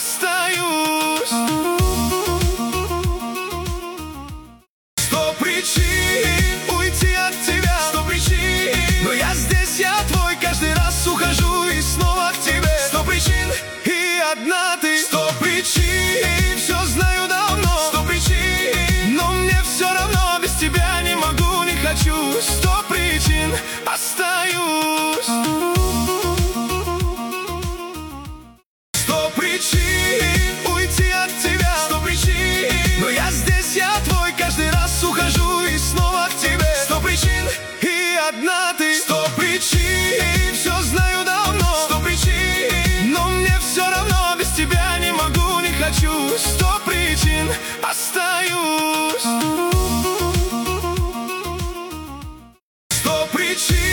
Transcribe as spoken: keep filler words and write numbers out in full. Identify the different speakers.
Speaker 1: остаюсь. Сто причин уйти от тебя, сто причин, но я здесь, я твой, каждый раз ухожу и снова к тебе. Сто причин и одна ты. Сто причин, все знаю давно. Сто причин, но мне все равно, без тебя не могу, не хочу. Сто причин, остаюсь. Сто причин уйти от тебя, сто причин, но я здесь, я твой, каждый раз ухожу и снова к тебе. Сто причин и одна ты. Сто причин, все знаю давно. Сто причин, но мне все равно, без тебя не могу, не хочу. Сто причин, остаюсь. Сто причин.